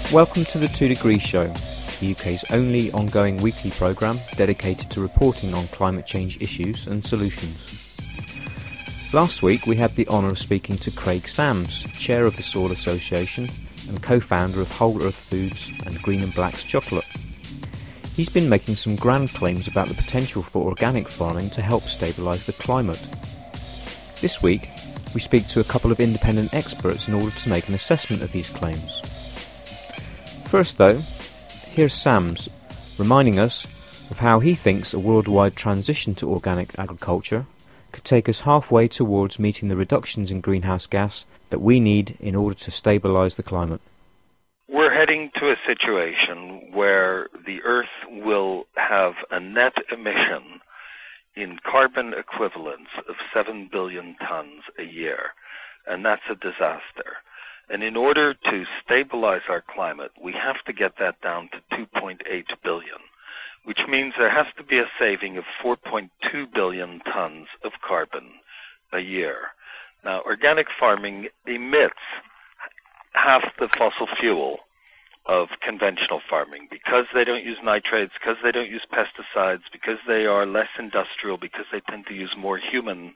Welcome to the 2 Degrees Show, the UK's only ongoing weekly programme dedicated to reporting on climate change issues and solutions. Last week we had the honour of speaking to Craig Sams, Chair of the Soil Association and co-founder of Whole Earth Foods and Green and Black's chocolate. He's been making some grand claims about the potential for organic farming to help stabilise the climate. This week we speak to a couple of independent experts in order to make an assessment of these claims. First though, here's Sams reminding us of how he thinks a worldwide transition to organic agriculture could take us halfway towards meeting the reductions in greenhouse gas that we need in order to stabilise the climate. We're heading to a situation where the Earth will have a net emission in carbon equivalents of 7 billion tons a year, and that's a disaster. And in order to stabilize our climate, we have to get that down to 2.8 billion, which means there has to be a saving of 4.2 billion tons of carbon a year. Now, organic farming emits half the fossil fuel of conventional farming because they don't use nitrates, because they don't use pesticides, because they are less industrial, because they tend to use more human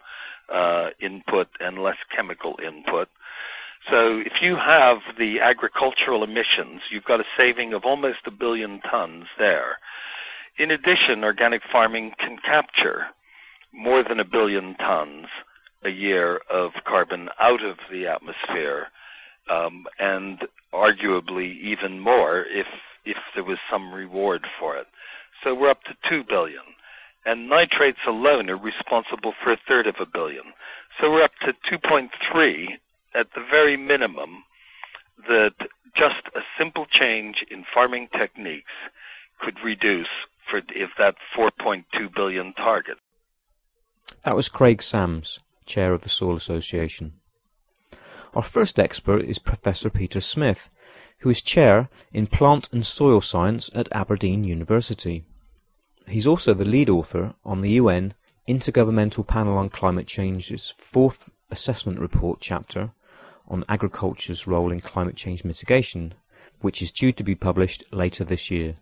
input and less chemical input. So if you have the agricultural emissions, you've got a saving of almost 1 billion tons there. In addition, organic farming can capture more than 1 billion tons a year of carbon out of the atmosphere, and arguably even more if there was some reward for it. So we're up to 2 billion. And nitrates alone are responsible for 1/3 of 1 billion. So we're up to 2.3 at the very minimum, that just a simple change in farming techniques could reduce if that 4.2 billion target. That was Craig Sams, Chair of the Soil Association. Our first expert is Professor Peter Smith, who is Chair in Plant and Soil Science at Aberdeen University. He's also the lead author on the UN Intergovernmental Panel on Climate Change's 4th Assessment Report chapter on agriculture's role in climate change mitigation, which is due to be published later this year.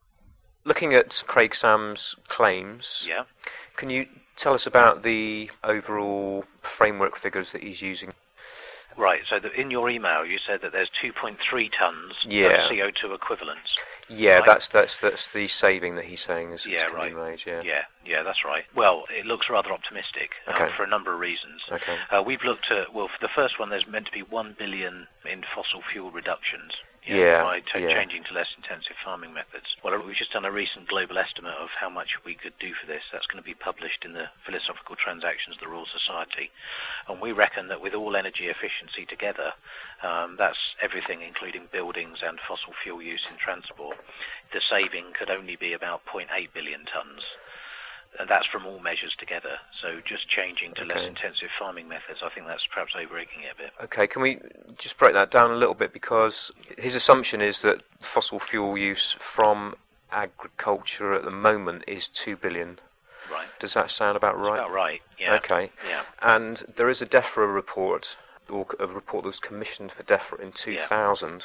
Looking at Craig Sams' claims, can you tell us about the overall framework figures that he's using? Right, so in your email you said that there's 2.3 tonnes of CO2 equivalents. Yeah, right? that's the saving that he's saying is right. being made. Yeah, that's right. Well, it looks rather optimistic for a number of reasons. Okay. We've looked at, for the first one, there's meant to be 1 billion in fossil fuel reductions. By changing to less intensive farming methods. Well, we've just done a recent global estimate of how much we could do for this. That's going to be published in the Philosophical Transactions of the Royal Society. And we reckon that with all energy efficiency together, that's everything including buildings and fossil fuel use in transport, the saving could only be about 0.8 billion tonnes. And that's from all measures together. So just changing to less intensive farming methods, I think that's perhaps over-egging it a bit. Okay, can we just break that down a little bit? Because his assumption is that fossil fuel use from agriculture at the moment is 2 billion. Right. Does that sound about right? About right, yeah. Okay. Yeah. And there is a DEFRA report, or a report that was commissioned for DEFRA in 2000,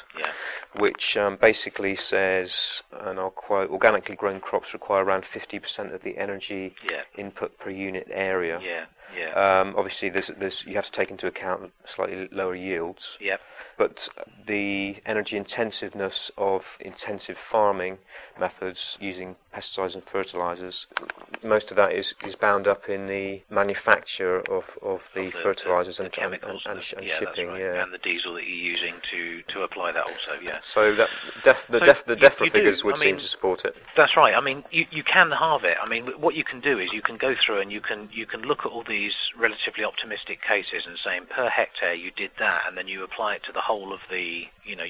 which basically says, and I'll quote, organically grown crops require around 50% of the energy input per unit area. Obviously, there's you have to take into account slightly lower yields. But the energy intensiveness of intensive farming methods using pesticides and fertilizers, most of that is bound up in the manufacture of the fertilizers and chemicals and shipping. Right. And the diesel that you're using to apply that also. So that the DEFRA figures would seem to support it. That's right. I mean, you can halve it. I mean, what you can do is you can go through and you can look at all these relatively optimistic cases and saying per hectare you did that, and then you apply it to the whole of the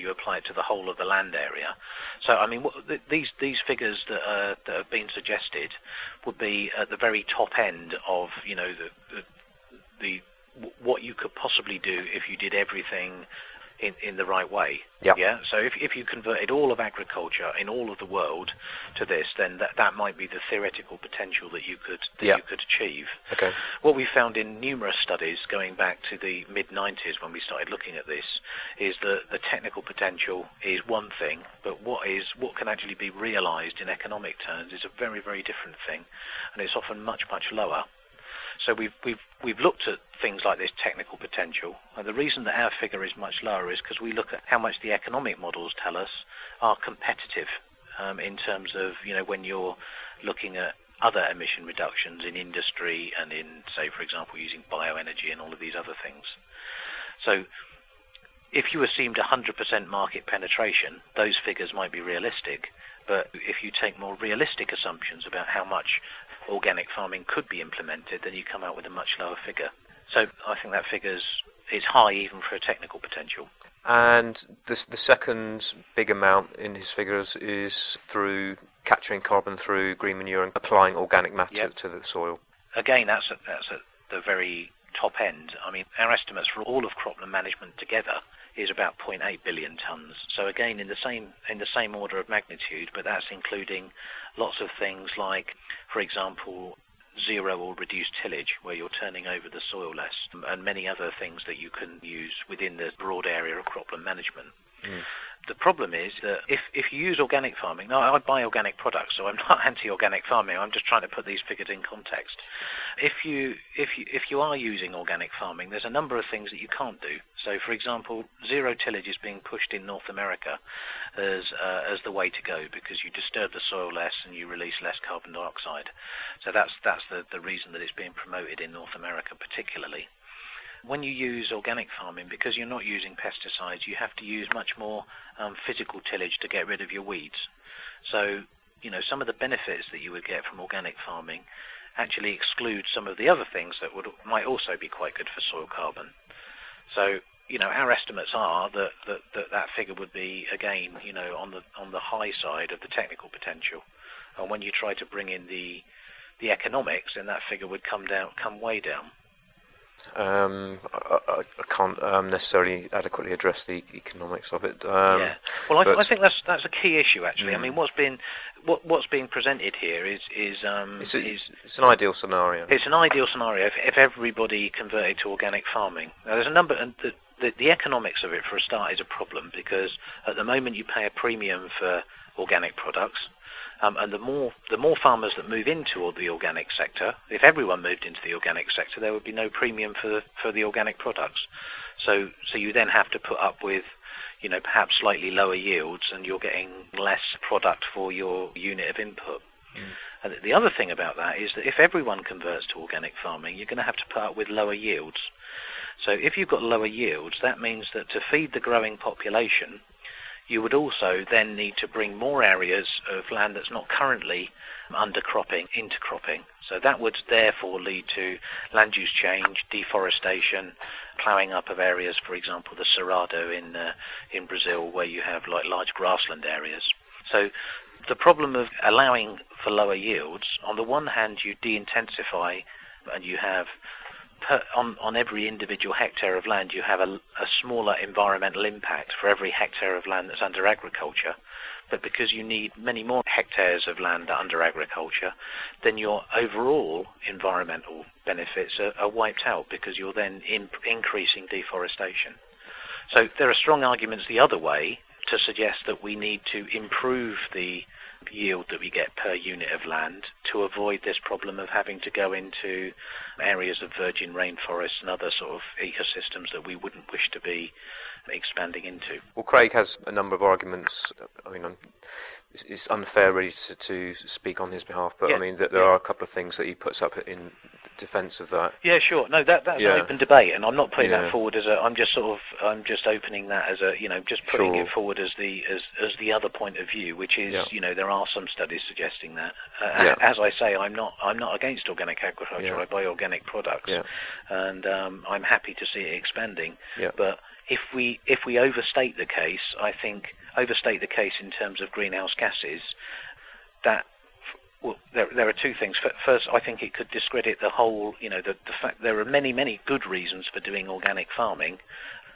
land area. So I mean, these figures that have been suggested would be at the very top end of the what you could possibly do if you did everything in the right way. Yep. Yeah. So if you converted all of agriculture in all of the world to this, then that might be the theoretical potential that you could achieve. Okay. What we found in numerous studies going back to the mid-90s when we started looking at this is that the technical potential is one thing, but what can actually be realized in economic terms is a very, very different thing, and it's often much, much lower. So we've looked at things like this technical potential, and the reason that our figure is much lower is because we look at how much the economic models tell us are competitive in terms of, when you're looking at other emission reductions in industry and in, say, for example, using bioenergy and all of these other things. So if you assumed 100% market penetration, those figures might be realistic, but if you take more realistic assumptions about how much organic farming could be implemented, then you come out with a much lower figure. So I think that figure's high even for a technical potential. And the second big amount in his figures is through capturing carbon through green manure and applying organic matter to the soil. Again, that's at the very top end. I mean, our estimates for all of cropland management together is about 0.8 billion tonnes. So again, in the same order of magnitude, but that's including lots of things like, for example, zero or reduced tillage, where you're turning over the soil less, and many other things that you can use within the broad area of cropland management. The problem is that if you use organic farming, now I buy organic products, so I'm not anti-organic farming. I'm just trying to put these figures in context. If you are using organic farming, there's a number of things that you can't do. So, for example, zero tillage is being pushed in North America as the way to go, because you disturb the soil less and you release less carbon dioxide. So that's the reason that it's being promoted in North America particularly. When you use organic farming, because you're not using pesticides, you have to use much more physical tillage to get rid of your weeds. So, some of the benefits that you would get from organic farming actually exclude some of the other things that might also be quite good for soil carbon. So, our estimates are that figure would be, again, on the high side of the technical potential. And when you try to bring in the economics, then that figure would come way down. I can't necessarily adequately address the economics of it. Well, I think that's a key issue actually. I mean, what's being presented here is it's an ideal scenario. It's an ideal scenario if everybody converted to organic farming. Now, there's a number, and the economics of it for a start is a problem, because at the moment you pay a premium for organic products. And the more farmers that move into the organic sector, if everyone moved into the organic sector, there would be no premium for the organic products. So you then have to put up with, perhaps slightly lower yields, and you're getting less product for your unit of input. And the other thing about that is that if everyone converts to organic farming, you're going to have to put up with lower yields. So if you've got lower yields, that means that to feed the growing population, you would also then need to bring more areas of land that's not currently undercropping into cropping. So that would therefore lead to land use change, deforestation, ploughing up of areas, for example, the Cerrado in Brazil, where you have large grassland areas. So the problem of allowing for lower yields, on the one hand you de-intensify, and you have on every individual hectare of land you have a smaller environmental impact for every hectare of land that's under agriculture. But because you need many more hectares of land under agriculture, then your overall environmental benefits are wiped out, because you're then increasing deforestation. So there are strong arguments the other way to suggest that we need to improve the yield that we get per unit of land to avoid this problem of having to go into areas of virgin rainforests and other sort of ecosystems that we wouldn't wish to be expanding into. Well, Craig has a number of arguments. I mean, it's unfair really to speak on his behalf, but I mean, there are a couple of things that he puts up in defence of that. Yeah, sure. No, that's an open debate, and I'm not putting that forward as I'm just opening that as just putting it forward as the other point of view, which is, there are some studies suggesting that. As I say, I'm not against organic agriculture. I buy organic products, and I'm happy to see it expanding. But if we overstate the case, I think overstate the case in terms of greenhouse gases, that there are two things. First, I think it could discredit the whole, the fact there are many good reasons for doing organic farming,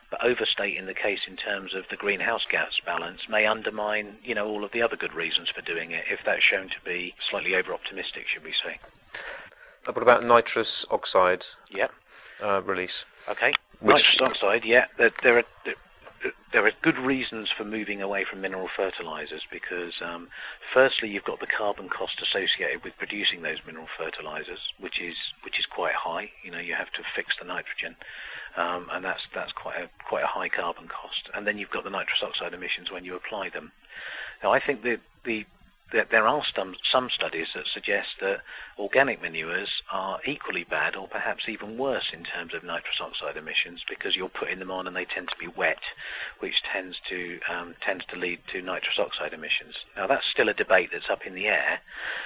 but overstating the case in terms of the greenhouse gas balance may undermine, all of the other good reasons for doing it, if that's shown to be slightly over-optimistic, should we say. What about nitrous oxide release? Okay, nitrous oxide, there are good reasons for moving away from mineral fertilizers because, firstly, you've got the carbon cost associated with producing those mineral fertilizers, which is quite high. You have to fix the nitrogen, and that's quite a high carbon cost. And then you've got the nitrous oxide emissions when you apply them. Now, I think that there are some studies that suggest that organic manures are equally bad or perhaps even worse in terms of nitrous oxide emissions because you're putting them on and they tend to be wet, which tends to lead to nitrous oxide emissions. Now that's still a debate that's up in the air,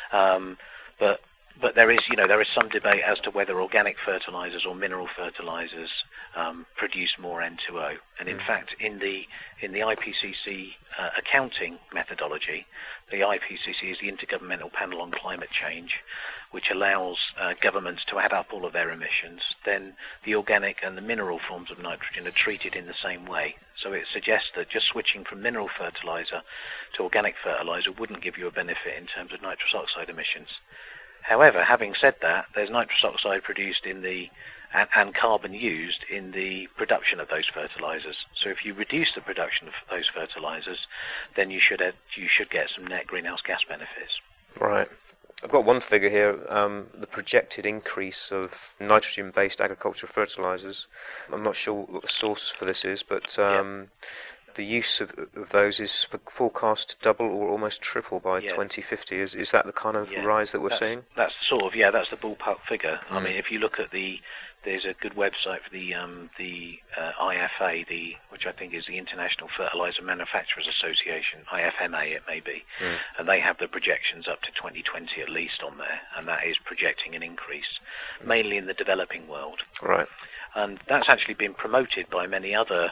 but there is some debate as to whether organic fertilizers or mineral fertilizers produce more N2O. And in fact, in the IPCC accounting methodology, the IPCC is the Intergovernmental Panel on Climate Change, which allows governments to add up all of their emissions. Then the organic and the mineral forms of nitrogen are treated in the same way. So it suggests that just switching from mineral fertilizer to organic fertilizer wouldn't give you a benefit in terms of nitrous oxide emissions. However, having said that, there's nitrous oxide produced and carbon used in the production of those fertilizers. So if you reduce the production of those fertilizers, then you should get some net greenhouse gas benefits. Right. I've got one figure here, the projected increase of nitrogen-based agricultural fertilizers. I'm not sure what the source for this is, but the use of those is forecast to double or almost triple by 2050. Is that the kind of rise that we're seeing? That's that's the ballpark figure. I mean, if you look at there's a good website for the IFA, which I think is the International Fertilizer Manufacturers Association, IFMA it may be, and they have the projections up to 2020 at least on there, and that is projecting an increase, mainly in the developing world. Right. And that's actually been promoted by many other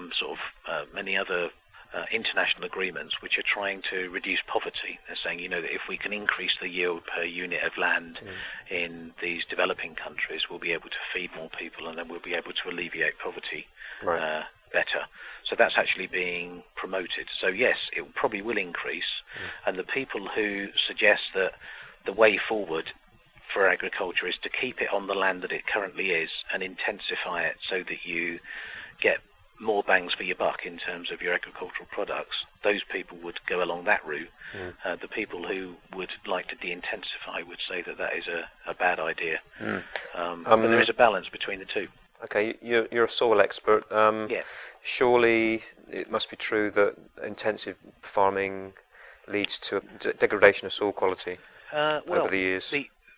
international agreements which are trying to reduce poverty. They're saying, that if we can increase the yield per unit of land in these developing countries, we'll be able to feed more people and then we'll be able to alleviate poverty better. So that's actually being promoted. So yes, it probably will increase. And the people who suggest that the way forward for agriculture is to keep it on the land that it currently is and intensify it so that you get more bangs for your buck in terms of your agricultural products. Those people would go along that route. The people who would like to de-intensify would say that is a bad idea. But there is a balance between the two. Okay, you're a soil expert. Surely it must be true that intensive farming leads to a degradation of soil quality over the years.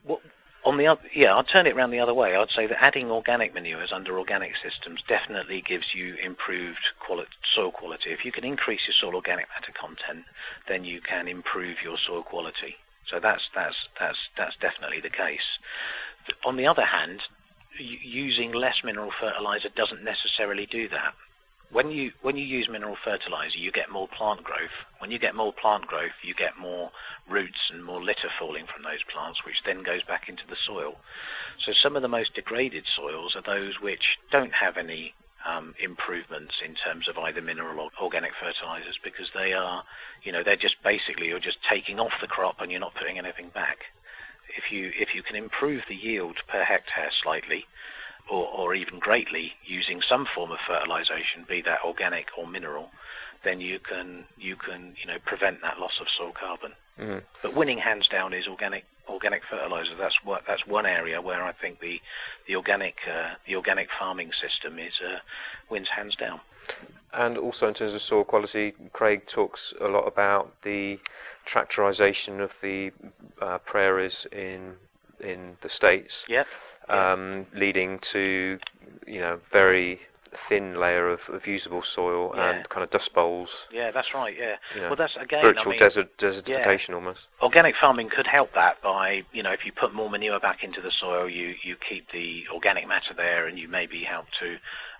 I'd turn it around the other way. I'd say that adding organic manures under organic systems definitely gives you improved soil quality. If you can increase your soil organic matter content, then you can improve your soil quality. So that's definitely the case. On the other hand, using less mineral fertilizer doesn't necessarily do that. When you use mineral fertilizer, you get more plant growth. When you get more plant growth, you get more roots and more litter falling from those plants, which then goes back into the soil. So some of the most degraded soils are those which don't have any improvements in terms of either mineral or organic fertilizers, because they are, they're just basically you're just taking off the crop and you're not putting anything back. If you can improve the yield per hectare slightly, or even greatly, using some form of fertilization, be that organic or mineral, then you can prevent that loss of soil carbon. But winning hands down is organic fertilizer. That's one area where I think the organic farming system wins hands down. And also in terms of soil quality, Craig talks a lot about the tractorization of the prairies in the States, leading to very thin layer of usable soil and kind of dust bowls. Yeah, that's right. Yeah, well, that's again virtual desertification almost. Organic farming could help that by if you put more manure back into the soil, you keep the organic matter there, and you maybe help to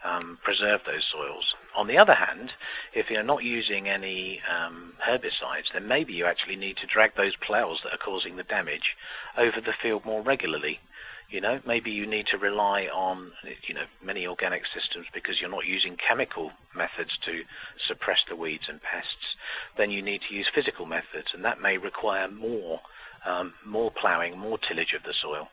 preserve those soils. On the other hand, if you're not using any herbicides, then maybe you actually need to drag those ploughs that are causing the damage over the field more regularly. Maybe you need to rely on, many organic systems because you're not using chemical methods to suppress the weeds and pests. Then you need to use physical methods, and that may require more ploughing, more tillage of the soil.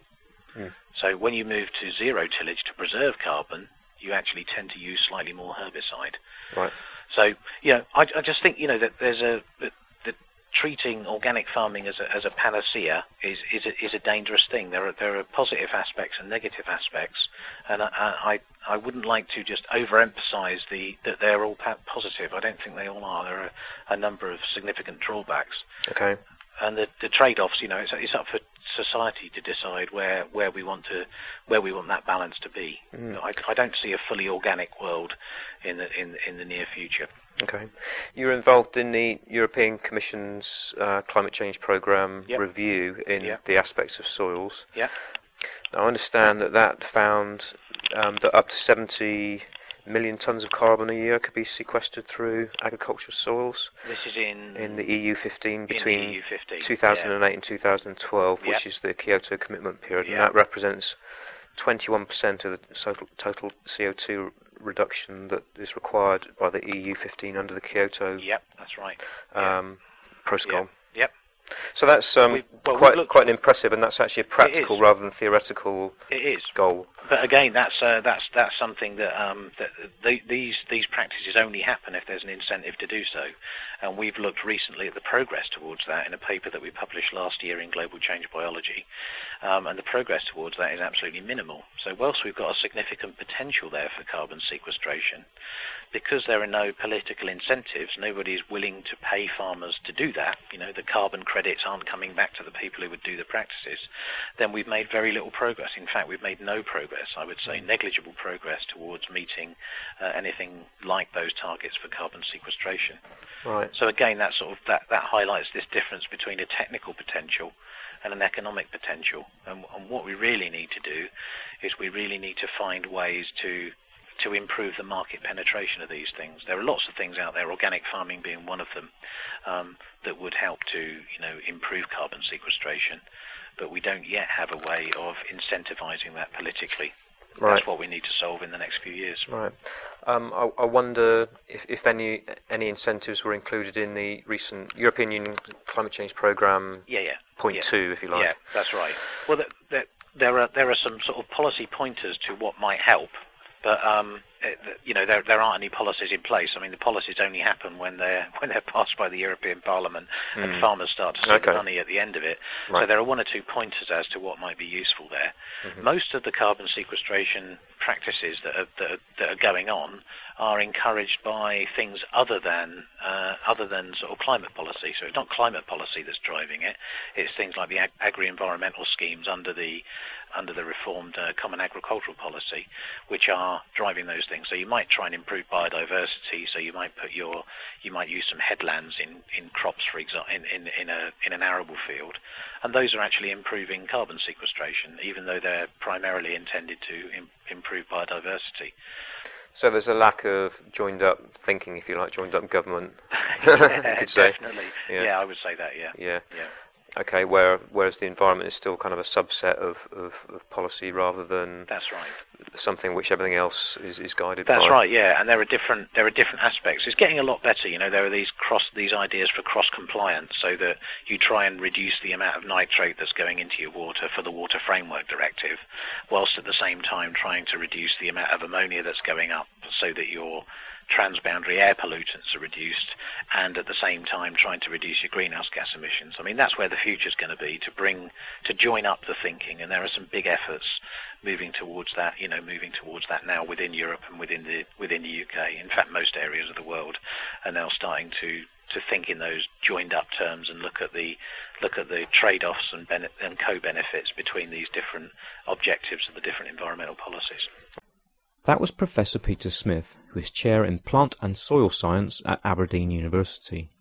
So when you move to zero tillage to preserve carbon, you actually tend to use slightly more herbicide. Right. So, I just think, that there's that treating organic farming as a panacea is a dangerous thing. There are positive aspects and negative aspects, and I wouldn't like to just overemphasize that they're all positive. I don't think they all are. There are a number of significant drawbacks. Okay. And the trade-offs, it's up for society to decide where we want that balance to be. I don't see a fully organic world in the near future. Okay. You're involved in the European Commission's climate change programme review in the aspects of soils. Yeah. Now, I understand that found that up to 70 million tonnes of carbon a year could be sequestered through agricultural soils. This is in the EU15 between EU 15, 2008 and 2012, which is the Kyoto Commitment period, and that represents 21% of the total CO2 reduction that is required by the EU15 under the Kyoto that's right. Protocol. Yep. So that's quite an impressive, and that's actually a practical rather than theoretical goal. But again, that's something that these practices only happen if there's an incentive to do so. And we've looked recently at the progress towards that in a paper that we published last year in Global Change Biology. And the progress towards that is absolutely minimal. So whilst we've got a significant potential there for carbon sequestration, because there are no political incentives, nobody is willing to pay farmers to do that. The carbon credits aren't coming back to the people who would do the practices. Then we've made very little progress. In fact, we've made no progress. I would say negligible progress towards meeting anything like those targets for carbon sequestration. Right. So again, that highlights this difference between a technical potential and an economic potential. And what we really need to do is we really need to find ways to improve the market penetration of these things. There are lots of things out there, organic farming being one of them, that would help to improve carbon sequestration, but we don't yet have a way of incentivizing that politically. Right. That's what we need to solve in the next few years. Right. I wonder if any incentives were included in the recent European Union Climate Change Programme. Point 2, if you like. Yeah, that's right. Well, there are some sort of policy pointers to what might help. But there aren't any policies in place. I mean, the policies only happen when they're passed by the European Parliament and farmers start to see the money at the end of it. Right. So there are one or two pointers as to what might be useful there. Mm-hmm. Most of the carbon sequestration practices that are going on are encouraged by things other than sort of climate policy. So it's not climate policy that's driving it. It's things like the agri-environmental schemes under the reformed Common Agricultural Policy, which are driving those things. So you might try and improve biodiversity. So you might use some headlands in crops, for example, in an arable field, and those are actually improving carbon sequestration, even though they're primarily intended to improve biodiversity. So there's a lack of joined-up thinking, if you like, joined-up government. Yeah, definitely. Yeah, I would say that. Yeah. Okay, whereas the environment is still kind of a subset of policy rather than something which everything else is guided by. That's right, yeah, and there are different aspects. It's getting a lot better, there are these ideas for cross-compliance, so that you try and reduce the amount of nitrate that's going into your water for the Water Framework Directive, whilst at the same time trying to reduce the amount of ammonia that's going up so that your transboundary air pollutants are reduced, and at the same time trying to reduce your greenhouse gas emissions. I mean, that's where the future's going to be, to join up the thinking, and there are some big efforts moving towards that now within Europe and within the UK. In fact, most areas of the world are now starting to think in those joined up terms and look at the trade-offs and co-benefits between these different objectives of the different environmental policies. That was Professor Peter Smith, who is Chair in Plant and Soil Science at Aberdeen University.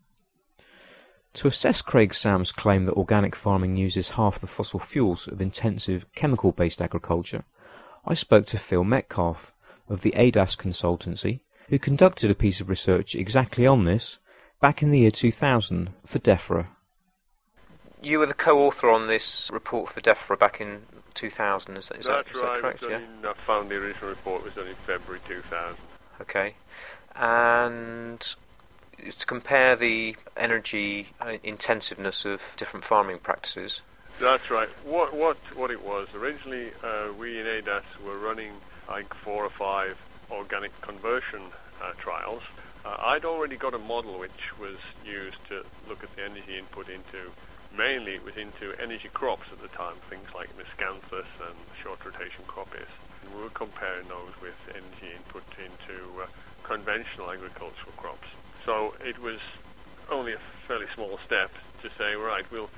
To assess Craig Sam's claim that organic farming uses half the fossil fuels of intensive chemical-based agriculture, I spoke to Phil Metcalfe, of the ADAS consultancy, who conducted a piece of research exactly on this back in the year 2000 for DEFRA. You were the co-author on this report for DEFRA back in 2000, is that correct? Yeah, I found the original report was done in February 2000. Okay, and to compare the energy intensiveness of different farming practices. That's right. What it was originally, we in ADAS were running like 4 or 5 organic conversion trials. I'd already got a model which was used to look at the energy input into. Mainly it was into energy crops at the time, things like miscanthus and short rotation crop-is. And we were comparing those with energy input into conventional agricultural crops. So it was only a fairly small step to say, right, we'll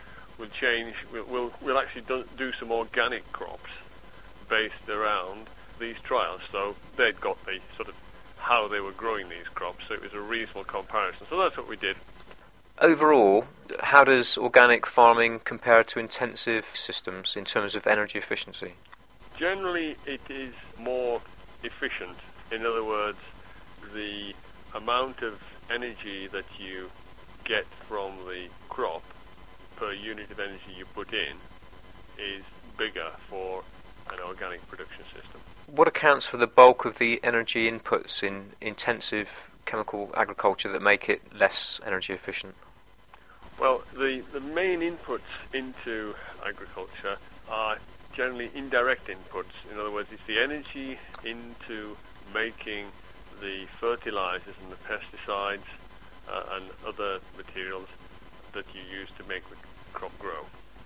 actually do some organic crops based around these trials. So they'd got the sort of how they were growing these crops, so it was a reasonable comparison. So that's what we did. Overall, how does organic farming compare to intensive systems in terms of energy efficiency? Generally, it is more efficient. In other words, the amount of energy that you get from the crop per unit of energy you put in is bigger for an organic production system. What accounts for the bulk of the energy inputs in intensive chemical agriculture that make it less energy efficient? Well, the main inputs into agriculture are generally indirect inputs. In other words, it's the energy into making the fertilizers and the pesticides and other materials that you use to make the crop grow.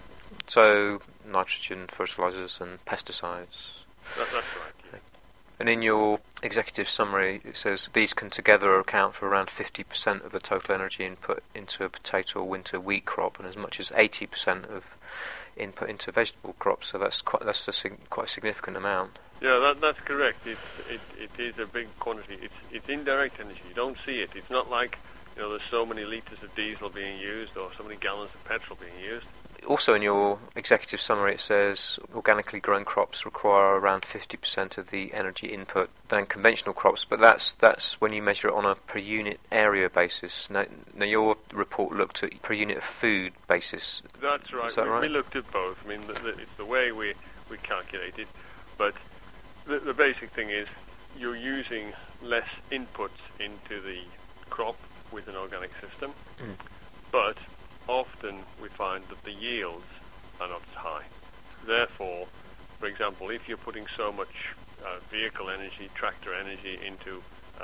So, nitrogen, fertilizers and pesticides. That's right. Yeah. And in your executive summary, it says these can together account for around 50% of the total energy input into a potato or winter wheat crop, and as much as 80% of input into vegetable crops. So that's quite a significant amount. Yeah, that's correct. It is a big quantity. It's indirect energy. You don't see it. It's not like there's so many litres of diesel being used or so many gallons of petrol being used. Also in your executive summary it says organically grown crops require around 50% of the energy input than conventional crops, but that's when you measure it on a per unit area basis. Now your report looked at per unit of food basis. That's right. Is that right? We looked at both. I mean, it's the way we calculate it, but the basic thing is you're using less inputs into the crop with an organic system, but often we find that the yields are not as high. Therefore, for example, if you're putting so much vehicle energy, tractor energy into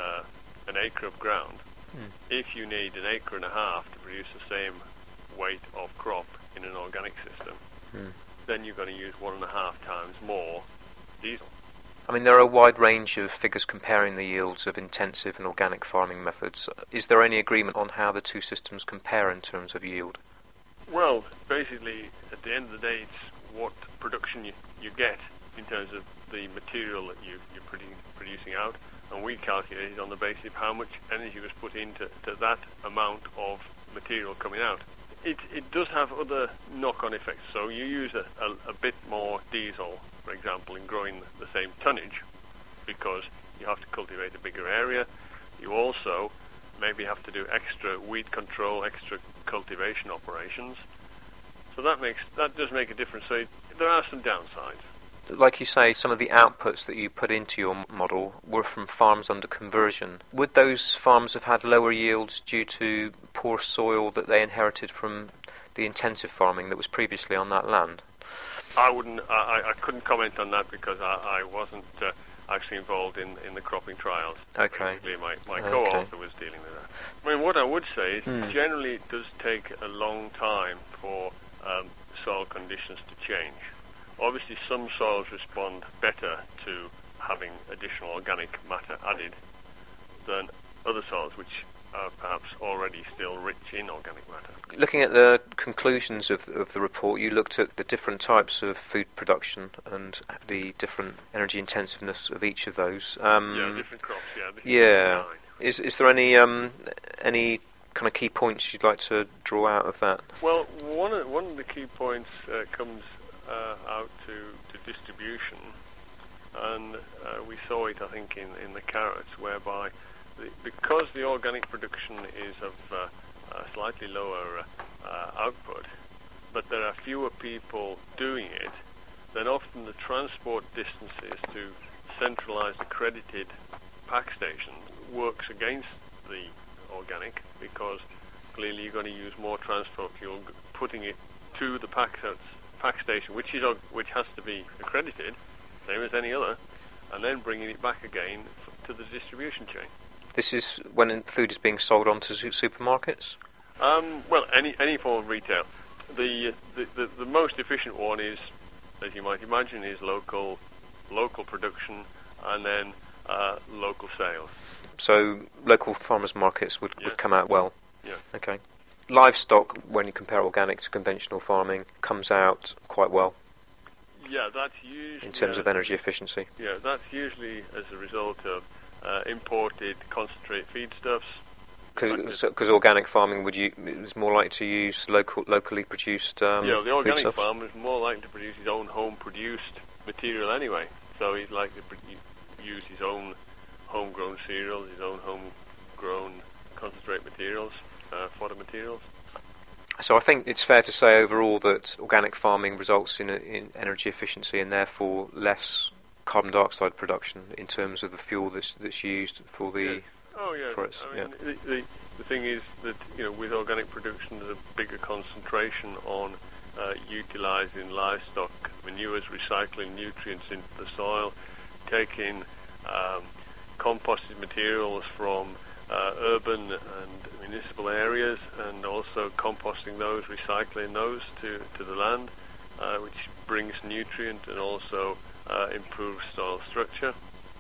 an acre of ground, if you need an acre and a half to produce the same weight of crop in an organic system, then you're going to use 1.5 times more diesel. I mean, there are a wide range of figures comparing the yields of intensive and organic farming methods. Is there any agreement on how the two systems compare in terms of yield? Well, basically, at the end of the day, it's what production you get in terms of the material that you're producing out, and we calculate it on the basis of how much energy was put into that amount of material coming out. It does have other knock-on effects. So you use a bit more diesel, for example, in growing the same tonnage, because you have to cultivate a bigger area. You also maybe have to do extra weed control, extra cultivation operations. So that does make a difference. So there are some downsides. Like you say, some of the outputs that you put into your model were from farms under conversion. Would those farms have had lower yields due to poor soil that they inherited from the intensive farming that was previously on that land? I couldn't comment on that because I wasn't actually involved in the cropping trials. Okay. My co-author was dealing with that. I mean, what I would say is generally it does take a long time for soil conditions to change. Obviously, some soils respond better to having additional organic matter added than other soils which are perhaps already still rich in organic matter. Looking at the conclusions of the report, you looked at the different types of food production and the different energy intensiveness of each of those. Different crops, Is there any kind of key points you'd like to draw out of that? Well, one of the key points comes out to distribution, and we saw it, I think, in the carrots, whereby because the organic production is of slightly lower output, but there are fewer people doing it, then often the transport distances to centralized accredited pack stations works against the organic, because clearly you're going to use more transport fuel putting it to the pack station, which has to be accredited, same as any other, and then bringing it back again to the distribution chain. This is when food is being sold onto supermarkets? Well, any form of retail. The most efficient one is, as you might imagine, is local production, and then local sales. So local farmers' markets would come out well? Yeah. Okay. Livestock, when you compare organic to conventional farming, comes out quite well? Yeah, that's usually... In terms of energy efficiency? Yeah, that's usually as a result of imported concentrate feedstuffs. Because organic farming is more likely to use locally produced the organic foodstuffs? farmer is more likely to produce his own home-produced material anyway. So he's likely to use his own homegrown cereals, his own homegrown concentrate materials, fodder materials. So I think it's fair to say overall that organic farming results in energy efficiency and therefore less carbon dioxide production in terms of the fuel that's used for the... Yes. Oh yeah. For its, The thing is that with organic production there's a bigger concentration on utilising livestock manures, recycling nutrients into the soil, taking composted materials from urban and municipal areas, and also composting those, recycling those to the land, which brings nutrient and also improves soil structure.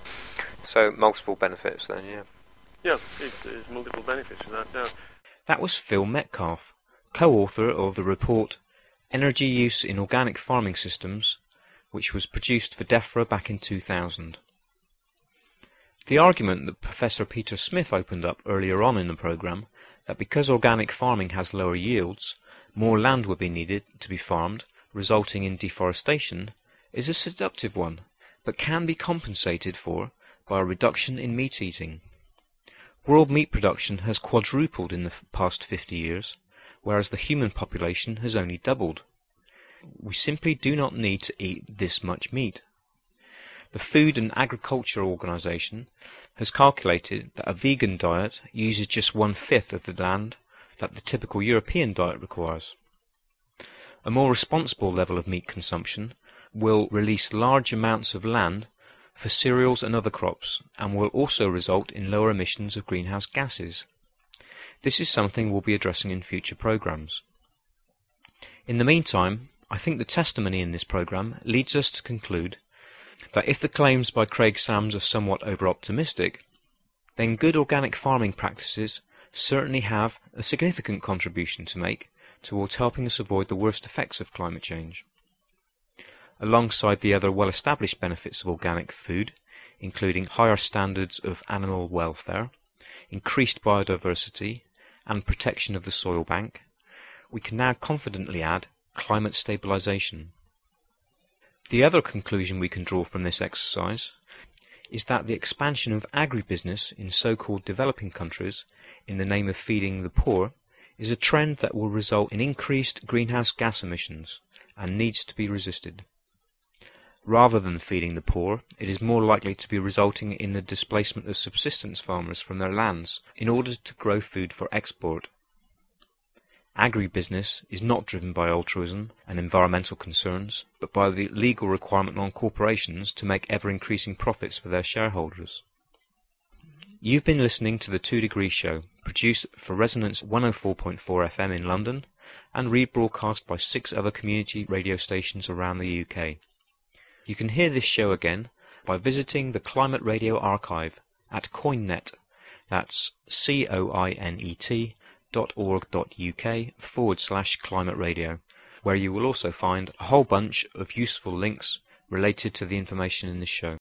So multiple benefits then, yeah. Yeah, there's multiple benefits from that now. That was Phil Metcalfe, co-author of the report Energy Use in Organic Farming Systems, which was produced for DEFRA back in 2000. The argument that Professor Peter Smith opened up earlier on in the programme, that because organic farming has lower yields, more land would be needed to be farmed, resulting in deforestation, is a seductive one, but can be compensated for by a reduction in meat eating. World meat production has quadrupled in the past 50 years, whereas the human population has only doubled. We simply do not need to eat this much meat. The Food and Agriculture Organization has calculated that a vegan diet uses just 1/5 of the land that the typical European diet requires. A more responsible level of meat consumption will release large amounts of land for cereals and other crops, and will also result in lower emissions of greenhouse gases. This is something we'll be addressing in future programs. In the meantime, I think the testimony in this program leads us to conclude that if the claims by Craig Sams are somewhat over-optimistic, then good organic farming practices certainly have a significant contribution to make towards helping us avoid the worst effects of climate change. Alongside the other well-established benefits of organic food, including higher standards of animal welfare, increased biodiversity, and protection of the soil bank, we can now confidently add climate stabilisation. The other conclusion we can draw from this exercise is that the expansion of agribusiness in so-called developing countries in the name of feeding the poor is a trend that will result in increased greenhouse gas emissions and needs to be resisted. Rather than feeding the poor, it is more likely to be resulting in the displacement of subsistence farmers from their lands in order to grow food for export. Agribusiness is not driven by altruism and environmental concerns, but by the legal requirement on corporations to make ever-increasing profits for their shareholders. You've been listening to the 2 Degree Show, produced for Resonance 104.4 FM in London and rebroadcast by 6 other community radio stations around the UK. You can hear this show again by visiting the Climate Radio archive at CoinNet, that's coinet.org.uk/climate radio, where you will also find a whole bunch of useful links related to the information in this show.